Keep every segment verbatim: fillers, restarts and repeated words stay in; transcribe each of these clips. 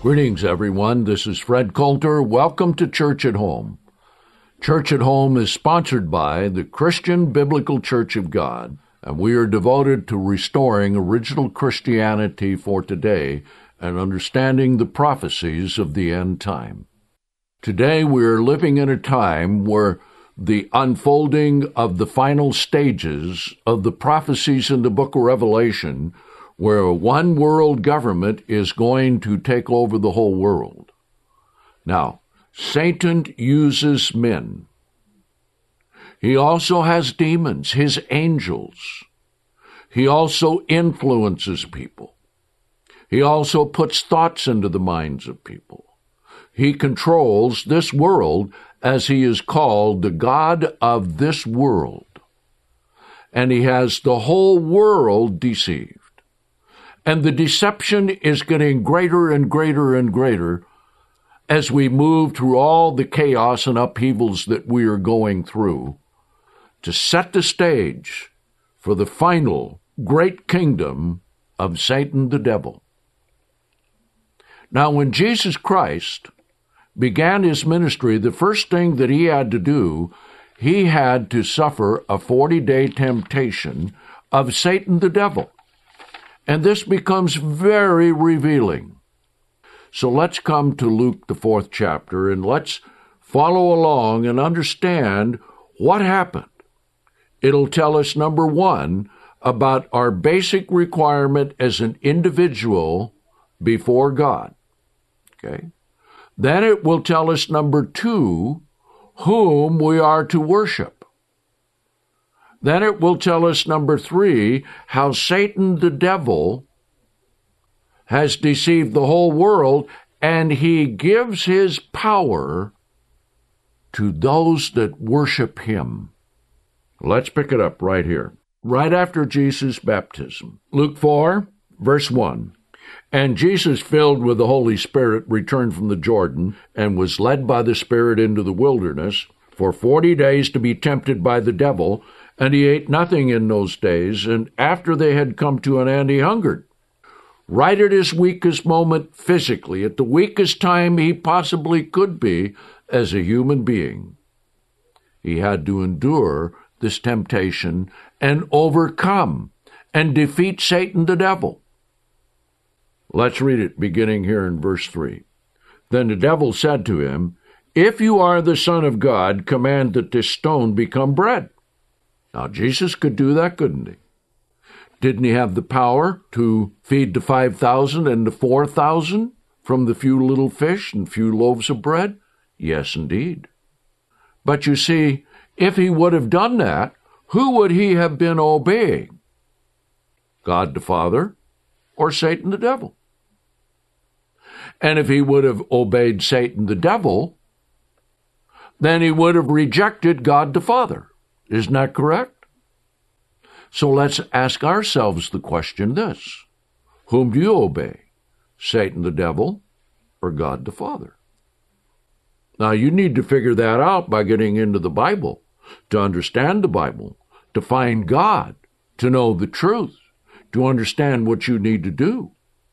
Greetings, everyone. This is Fred Coulter. Welcome to Church at Home. Church at Home is sponsored by the Christian Biblical Church of God, and we are devoted to restoring original Christianity for today and understanding the prophecies of the end time. Today, we are living in a time where the unfolding of the final stages of the prophecies in the book of Revelation, where one world government is going to take over the whole world. Now, Satan uses men. He also has demons, his angels. He also influences people. He also puts thoughts into the minds of people. He controls this world, as he is called the God of this world. And he has the whole world deceived. And the deception is getting greater and greater and greater as we move through all the chaos and upheavals that we are going through to set the stage for the final great kingdom of Satan the devil. Now, when Jesus Christ began his ministry, the first thing that he had to do, he had to suffer a forty-day temptation of Satan the devil. And this becomes very revealing. So let's come to Luke, the fourth chapter, and let's follow along and understand what happened. It'll tell us, number one, about our basic requirement as an individual before God. Okay? Then it will tell us, number two, whom we are to worship. Then it will tell us, number three, how Satan the devil has deceived the whole world, and he gives his power to those that worship him. Let's pick it up right here, right after Jesus' baptism. Luke four, verse one. And Jesus, filled with the Holy Spirit, returned from the Jordan and was led by the Spirit into the wilderness for forty days to be tempted by the devil. And he ate nothing in those days, and after they had come to an end, he hungered. Right at his weakest moment physically, at the weakest time he possibly could be as a human being, he had to endure this temptation and overcome and defeat Satan the devil. Let's read it, beginning here in verse three. Then the devil said to him, "If you are the Son of God, command that this stone become bread." Now, Jesus could do that, couldn't he? Didn't he have the power to feed the five thousand and the four thousand from the few little fish and few loaves of bread? Yes, indeed. But you see, if he would have done that, who would he have been obeying? God the Father or Satan the devil? And if he would have obeyed Satan the devil, then he would have rejected God the Father. Isn't that correct? So let's ask ourselves the question this: whom do you obey, Satan the devil or God the Father? Now, you need to figure that out by getting into the Bible, to understand the Bible, to find God, to know the truth, to understand what you need to do.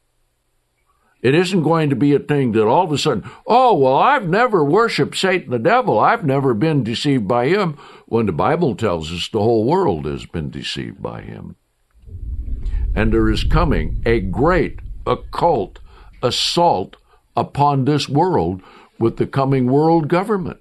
It isn't going to be a thing that all of a sudden, oh, well, I've never worshiped Satan the devil. I've never been deceived by him, when the Bible tells us the whole world has been deceived by him. And there is coming a great occult assault upon this world with the coming world government.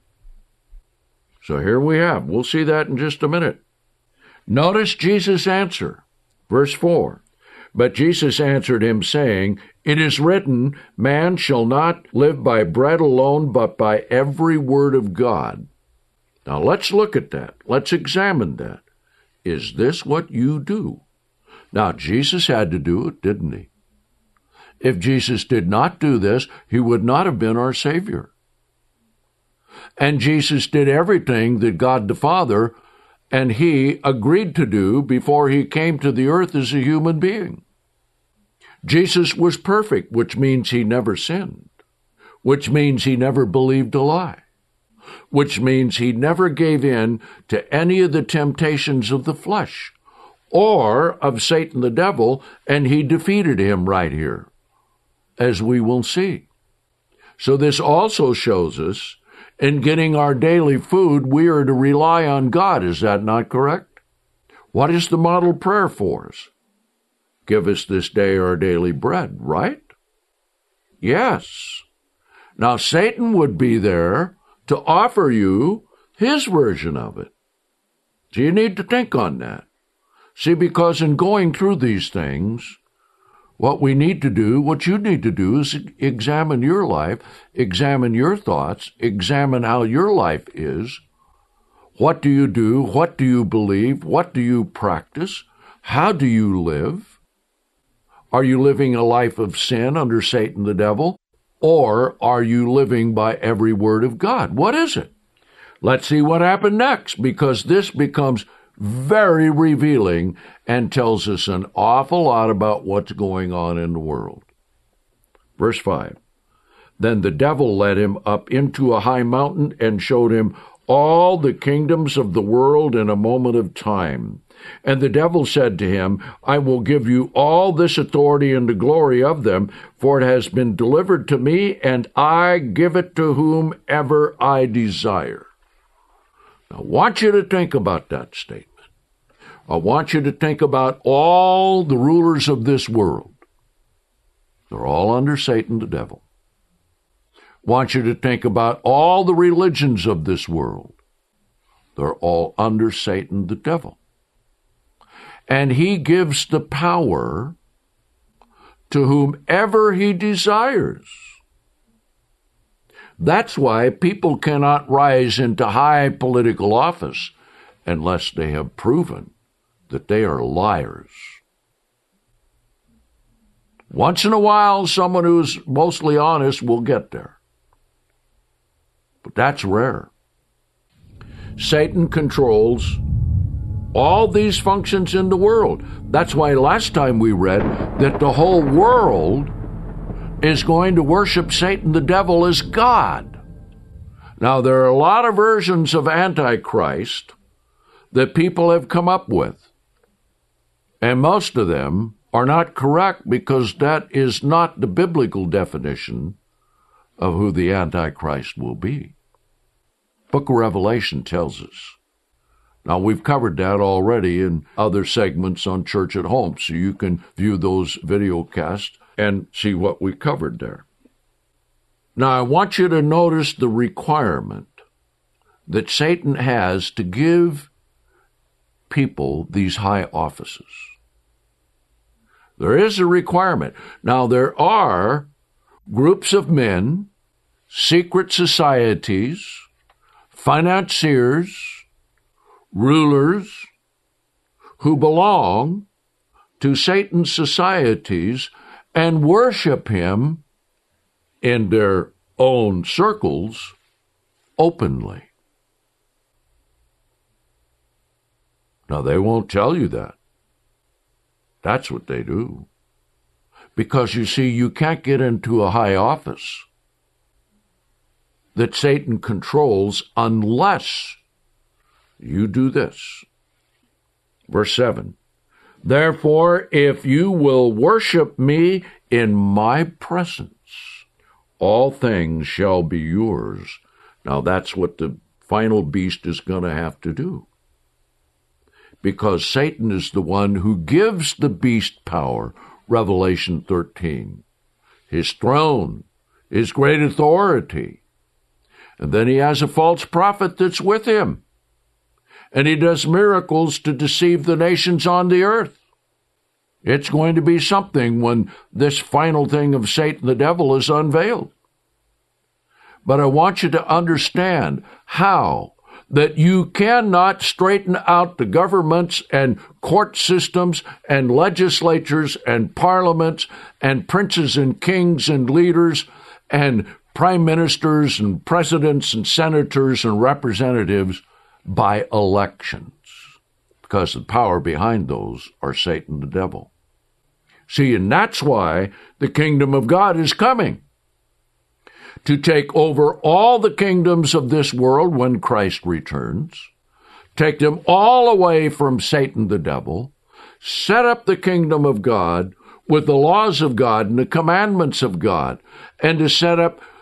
So here we have, we'll see that in just a minute. Notice Jesus' answer, verse four. But Jesus answered him, saying, "It is written, man shall not live by bread alone, but by every word of God." Now let's look at that. Let's examine that. Is this what you do? Now, Jesus had to do it, didn't he? If Jesus did not do this, he would not have been our Savior. And Jesus did everything that God the Father and he agreed to do before he came to the earth as a human being. Jesus was perfect, which means he never sinned, which means he never believed a lie, which means he never gave in to any of the temptations of the flesh or of Satan the devil, and he defeated him right here, as we will see. So this also shows us in getting our daily food, we are to rely on God. Is that not correct? What is the model prayer for us? Give us this day our daily bread, right? Yes. Now, Satan would be there to offer you his version of it. So you need to think on that. See, because in going through these things, what we need to do, what you need to do is examine your life, examine your thoughts, examine how your life is. What do you do? What do you believe? What do you practice? How do you live? Are you living a life of sin under Satan the devil? Or are you living by every word of God? What is it? Let's see what happened next, because this becomes very revealing and tells us an awful lot about what's going on in the world. Verse five, then the devil led him up into a high mountain and showed him all the kingdoms of the world in a moment of time. And the devil said to him, I will give you all this authority and the glory of them, for it has been delivered to me, and I give it to whomever I desire. Now, I want you to think about that statement. I want you to think about all the rulers of this world. They're all under Satan the devil. I want you to think about all the religions of this world. They're all under Satan the devil. And he gives the power to whomever he desires. That's why people cannot rise into high political office unless they have proven that they are liars. Once in a while, someone who's mostly honest will get there. But that's rare. Satan controls all these functions in the world. That's why last time we read that the whole world is going to worship Satan the devil as God. Now, there are a lot of versions of Antichrist that people have come up with. And most of them are not correct because that is not the biblical definition of who the Antichrist will be. Book of Revelation tells us. Now, we've covered that already in other segments on Church at Home, so you can view those video casts and see what we covered there. Now, I want you to notice the requirement that Satan has to give people these high offices. There is a requirement. Now, there are groups of men, secret societies, financiers, rulers who belong to Satan's societies and worship him in their own circles openly. Now, they won't tell you that. That's what they do. Because, you see, you can't get into a high office that Satan controls unless you do this. Verse seven, therefore, if you will worship me in my presence, all things shall be yours. Now, that's what the final beast is going to have to do. Because Satan is the one who gives the beast power, Revelation thirteen. His throne, his great authority. And then he has a false prophet that's with him. And he does miracles to deceive the nations on the earth. It's going to be something when this final thing of Satan the devil is unveiled. But I want you to understand how that you cannot straighten out the governments and court systems and legislatures and parliaments and princes and kings and leaders and prime ministers and presidents and senators and representatives by elections, because the power behind those are Satan the devil. See, and that's why the kingdom of God is coming, to take over all the kingdoms of this world when Christ returns, take them all away from Satan the devil, set up the kingdom of God with the laws of God and the commandments of God, and to set up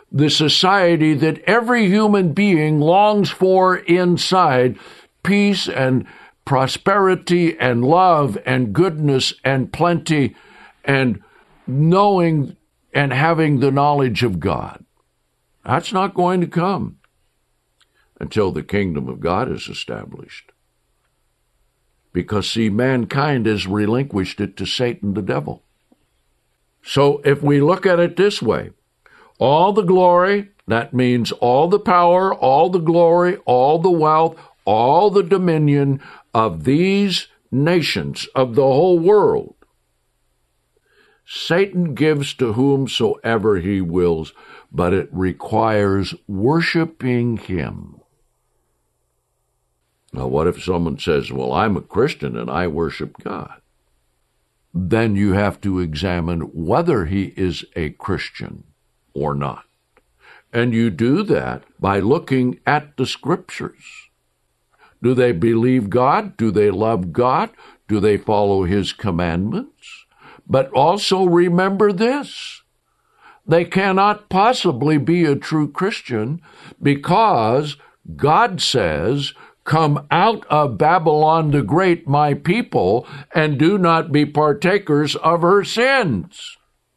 the society that every human being longs for inside, peace and prosperity and love and goodness and plenty and knowing and having the knowledge of God. That's not going to come until the kingdom of God is established. Because, see, mankind has relinquished it to Satan the devil. So if we look at it this way, all the glory, that means all the power, all the glory, all the wealth, all the dominion of these nations, of the whole world, Satan gives to whomsoever he wills, but it requires worshiping him. Now, what if someone says, well, I'm a Christian and I worship God? Then you have to examine whether he is a Christian or not. And you do that by looking at the Scriptures. Do they believe God? Do they love God? Do they follow his commandments? But also remember this: they cannot possibly be a true Christian because God says, come out of Babylon the Great, my people, and do not be partakers of her sins.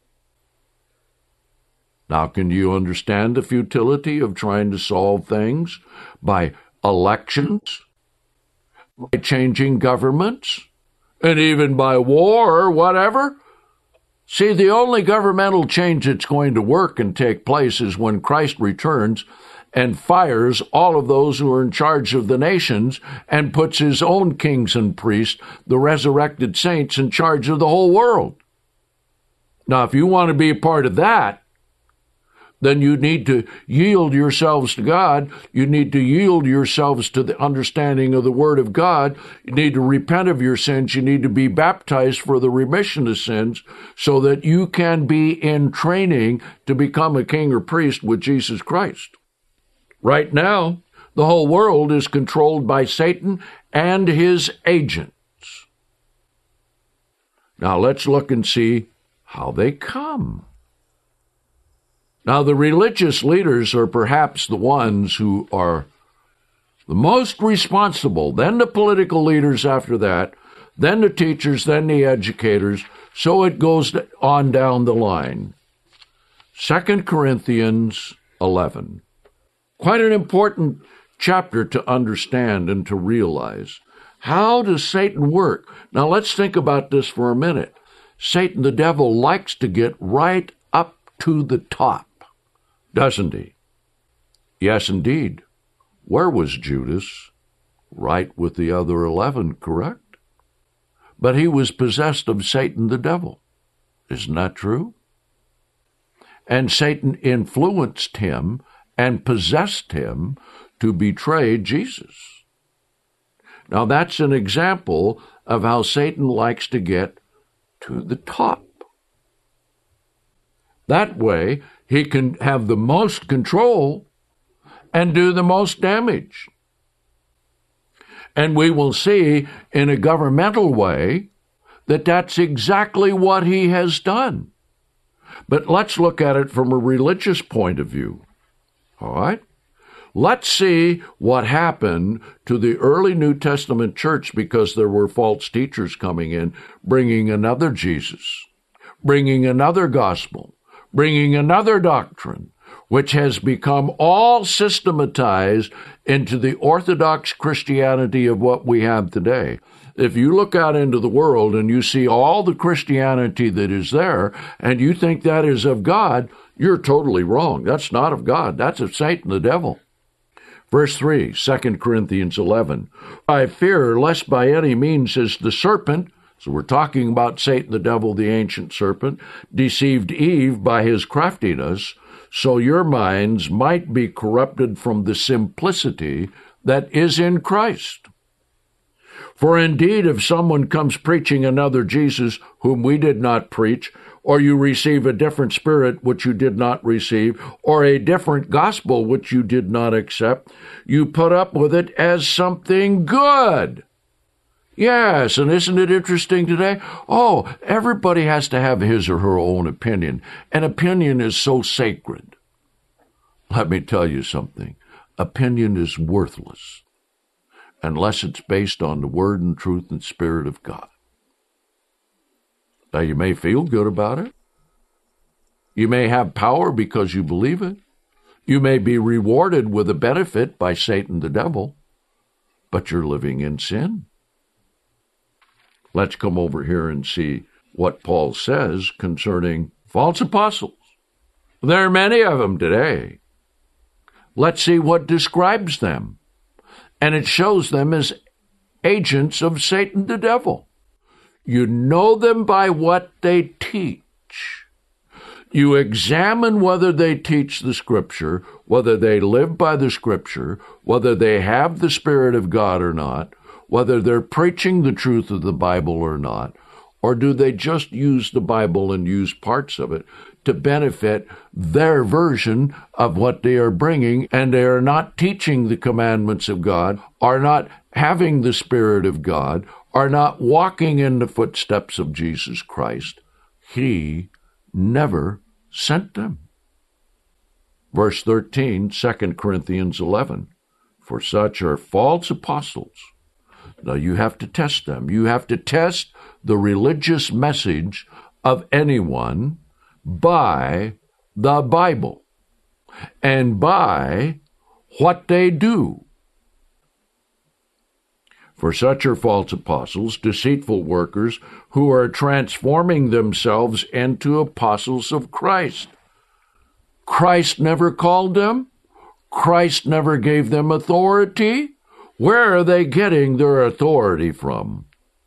Now, can you understand the futility of trying to solve things by elections, by changing governments, and even by war or whatever? See, the only governmental change that's going to work and take place is when Christ returns and fires all of those who are in charge of the nations and puts his own kings and priests, the resurrected saints, in charge of the whole world. Now, if you want to be a part of that, then you need to yield yourselves to God. You need to yield yourselves to the understanding of the Word of God. You need to repent of your sins. You need to be baptized for the remission of sins so that you can be in training to become a king or priest with Jesus Christ. Right now, the whole world is controlled by Satan and his agents. Now let's look and see how they come. Now, the religious leaders are perhaps the ones who are the most responsible, then the political leaders after that, then the teachers, then the educators, so it goes on down the line. Second Corinthians eleven. Quite an important chapter to understand and to realize. How does Satan work? Now, let's think about this for a minute. Satan, the devil, likes to get right up to the top, doesn't he? Yes, indeed. Where was Judas? Right with the other eleven, correct? But he was possessed of Satan the devil. Isn't that true? And Satan influenced him and possessed him to betray Jesus. Now that's an example of how Satan likes to get to the top. That way, he can have the most control and do the most damage. And we will see in a governmental way that that's exactly what he has done. But let's look at it from a religious point of view. All right? Let's see what happened to the early New Testament church because there were false teachers coming in, bringing another Jesus, bringing another gospel, bringing another doctrine, which has become all systematized into the Orthodox Christianity of what we have today. If you look out into the world and you see all the Christianity that is there, and you think that is of God, you're totally wrong. That's not of God. That's of Satan, the devil. Verse three, Second Corinthians eleven. I fear lest by any means as the serpent, so we're talking about Satan, the devil, the ancient serpent, deceived Eve by his craftiness, so your minds might be corrupted from the simplicity that is in Christ. For indeed, if someone comes preaching another Jesus whom we did not preach, or you receive a different spirit which you did not receive, or a different gospel which you did not accept, you put up with it as something good. Yes, and isn't it interesting today? Oh, everybody has to have his or her own opinion. An opinion is so sacred. Let me tell you something. Opinion is worthless unless it's based on the Word and truth and Spirit of God. Now, you may feel good about it. You may have power because you believe it. You may be rewarded with a benefit by Satan the devil, but you're living in sin. Let's come over here and see what Paul says concerning false apostles. There are many of them today. Let's see what describes them. And it shows them as agents of Satan the devil. You know them by what they teach. You examine whether they teach the Scripture, whether they live by the Scripture, whether they have the Spirit of God or not, whether they're preaching the truth of the Bible or not, or do they just use the Bible and use parts of it to benefit their version of what they are bringing, and they are not teaching the commandments of God, are not having the Spirit of God, are not walking in the footsteps of Jesus Christ. He never sent them. Verse thirteen, Second Corinthians eleven, for such are false apostles. Now you have to test them. You have to test the religious message of anyone by the Bible and by what they do. For such are false apostles, deceitful workers, who are transforming themselves into apostles of Christ. Christ never called them. Christ never gave them authority. Where are they getting their authority from?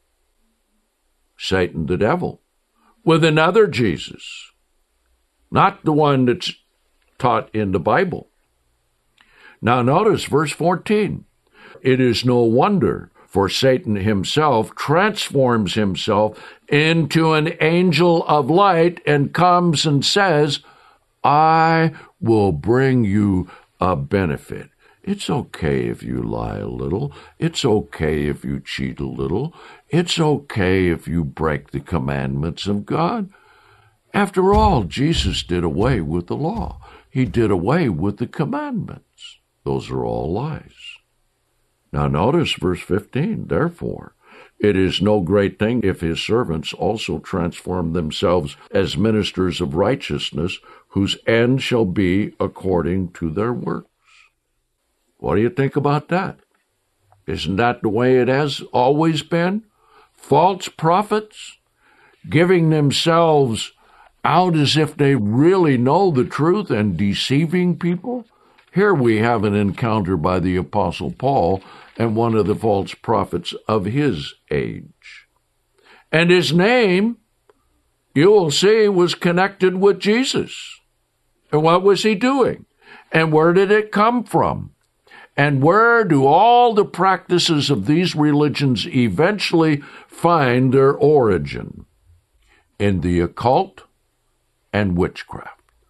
Satan the devil, with another Jesus, not the one that's taught in the Bible. Now notice verse fourteen. It is no wonder, for Satan himself transforms himself into an angel of light and comes and says, I will bring you a benefit. It's okay if you lie a little. It's okay if you cheat a little. It's okay if you break the commandments of God. After all, Jesus did away with the law. He did away with the commandments. Those are all lies. Now notice verse fifteen, therefore, it is no great thing if his servants also transform themselves as ministers of righteousness, whose end shall be according to their works. What do you think about that? Isn't that the way it has always been? False prophets giving themselves out as if they really know the truth and deceiving people? Here we have an encounter by the Apostle Paul and one of the false prophets of his age. And his name, you will see, was connected with Jesus. And what was he doing? And where did it come from? And where do all the practices of these religions eventually find their origin? In the occult and witchcraft.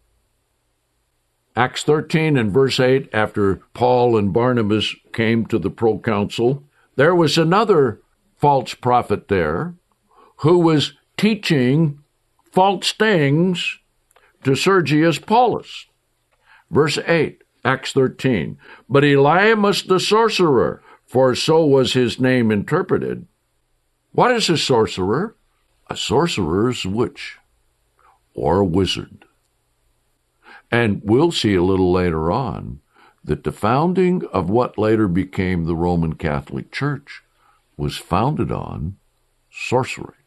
Acts thirteen and verse eight, after Paul and Barnabas came to the proconsul, there was another false prophet there who was teaching false things to Sergius Paulus. Verse eight, Acts thirteen, but Elymas the sorcerer, for so was his name interpreted. What is a sorcerer? A sorcerer is a witch or a wizard. And we'll see a little later on that the founding of what later became the Roman Catholic Church was founded on sorcery.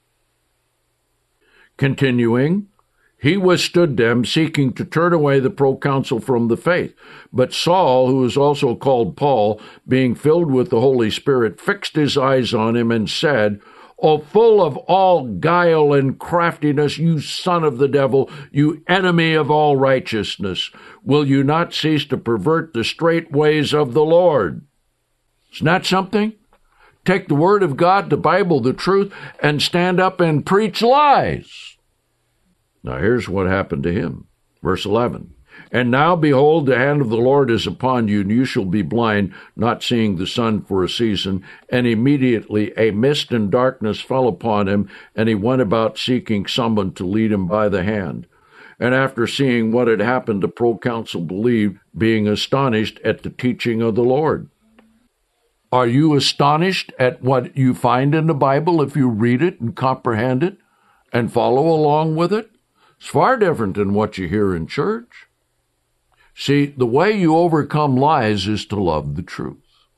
Continuing, he withstood them, seeking to turn away the proconsul from the faith. But Saul, who is also called Paul, being filled with the Holy Spirit, fixed his eyes on him and said, O full of all guile and craftiness, you son of the devil, you enemy of all righteousness, will you not cease to pervert the straight ways of the Lord? Isn't that something? Take the word of God, the Bible, the truth, and stand up and preach lies. Now here's what happened to him. Verse eleven. And now, behold, the hand of the Lord is upon you, and you shall be blind, not seeing the sun for a season. And immediately a mist and darkness fell upon him, and he went about seeking someone to lead him by the hand. and after seeing what had happened, the proconsul believed, being astonished at the teaching of the Lord. Are you astonished at what you find in the Bible if you read it and comprehend it and follow along with it? It's far different than what you hear in church. See, the way you overcome lies is to love the truth.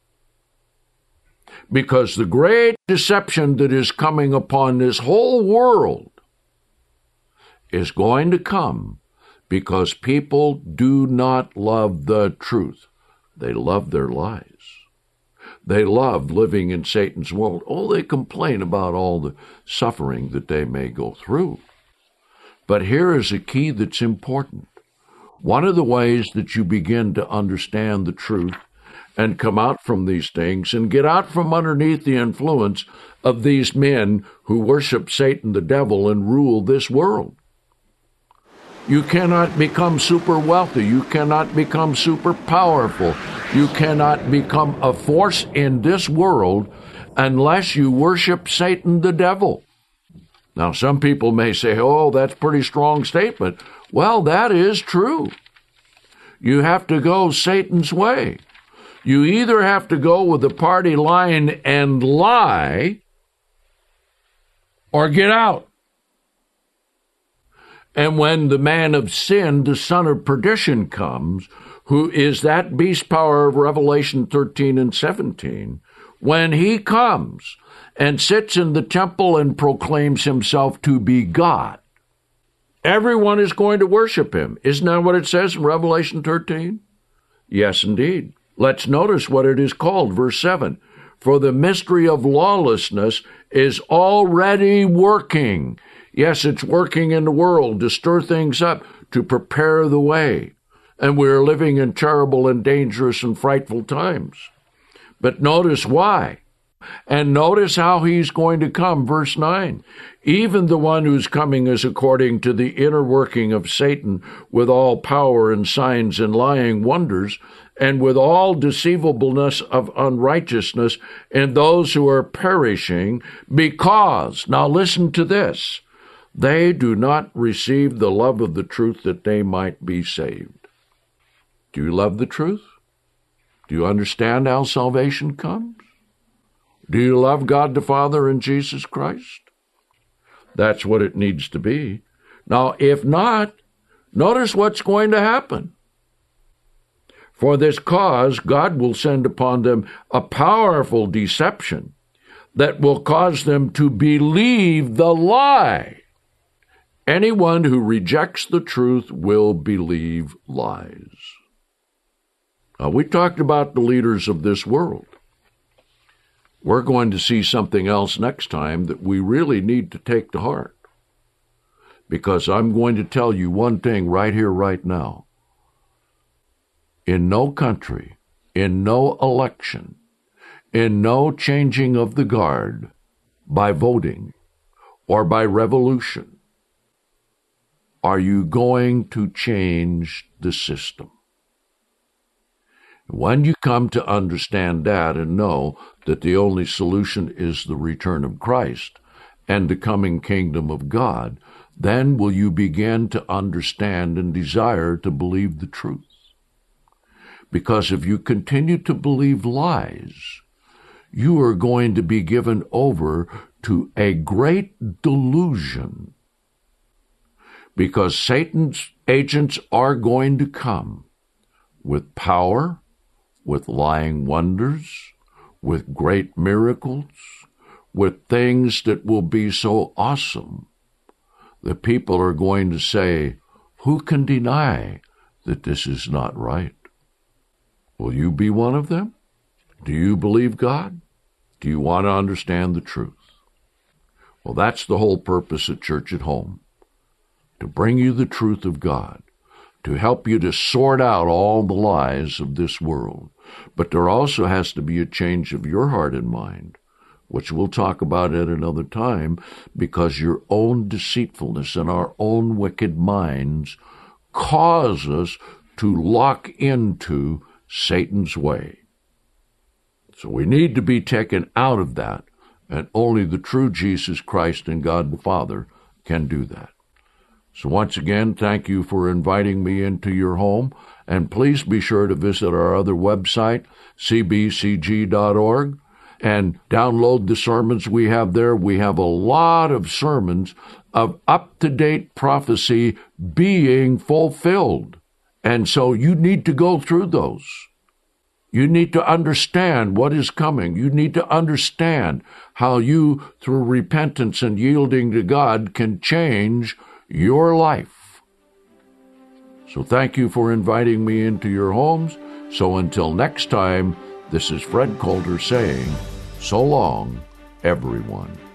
Because the great deception that is coming upon this whole world is going to come because people do not love the truth. They love their lies. They love living in Satan's world. Oh, they complain about all the suffering that they may go through. But here is a key that's important. One of the ways that you begin to understand the truth and come out from these things and get out from underneath the influence of these men who worship Satan, the devil, and rule this world. You cannot become super wealthy. You cannot become super powerful. You cannot become a force in this world unless you worship Satan, the devil. Now, some people may say, oh, that's a pretty strong statement. Well, that is true. You have to go Satan's way. You either have to go with the party line and lie, or get out. And when the man of sin, the son of perdition, comes, who is that beast power of Revelation thirteen and seventeen, when he comes and sits in the temple and proclaims himself to be God, everyone is going to worship him. Isn't that what it says in Revelation thirteen? Yes, indeed. Let's notice what it is called, verse seven. For the mystery of lawlessness is already working. Yes, it's working in the world to stir things up, to prepare the way. And we're living in terrible and dangerous and frightful times. But notice why. And notice how he's going to come, verse nine. Even the one who's coming is according to the inner working of Satan, with all power and signs and lying wonders, and with all deceivableness of unrighteousness in those who are perishing, because, now listen to this, they do not receive the love of the truth that they might be saved. Do you love the truth? Do you understand how salvation comes? Do you love God the Father and Jesus Christ? That's what it needs to be. Now, if not, notice what's going to happen. For this cause, God will send upon them a powerful deception that will cause them to believe the lie. Anyone who rejects the truth will believe lies. Now, we talked about the leaders of this world. We're going to see something else next time that we really need to take to heart. Because I'm going to tell you one thing right here, right now. In no country, in no election, in no changing of the guard, by voting or by revolution, are you going to change the system. When you come to understand that and know that the only solution is the return of Christ and the coming kingdom of God, then will you begin to understand and desire to believe the truth. Because if you continue to believe lies, you are going to be given over to a great delusion. Because Satan's agents are going to come with power, with lying wonders, with great miracles, with things that will be so awesome that people are going to say, who can deny that this is not right? Will you be one of them? Do you believe God? Do you want to understand the truth? Well, that's the whole purpose of Church at Home, to bring you the truth of God, to help you to sort out all the lies of this world. But there also has to be a change of your heart and mind, which we'll talk about at another time, because your own deceitfulness and our own wicked minds cause us to lock into Satan's way. So we need to be taken out of that, and only the true Jesus Christ and God the Father can do that. So once again, thank you for inviting me into your home, and please be sure to visit our other website, c b c g dot org, and download the sermons we have there. We have a lot of sermons of up-to-date prophecy being fulfilled. And so you need to go through those. You need to understand what is coming. You need to understand how you, through repentance and yielding to God, can change your life. So thank you for inviting me into your homes. So until next time, this is Fred Coulter saying, so long, everyone.